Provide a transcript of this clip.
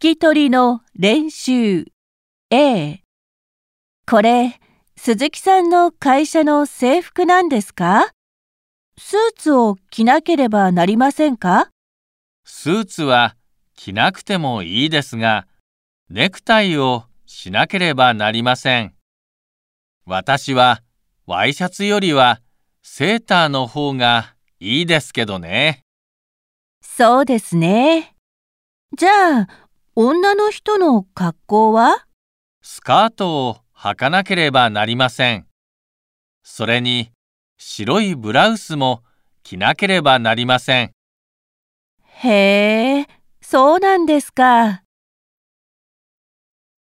き取りの練習 A。 これ、鈴木さんの会社の制服なんですか？スーツを着なければなりませんか？ スーツは着なくてもいいですが、ネクタイをしなければなりません。私はワイシャツよりはセーターの方がいいですけどね。 そうですね。じゃあ、女の人の格好は？ スカートを履かなければなりません。それに白いブラウスも着なければなりません。 へえ、そうなんですか。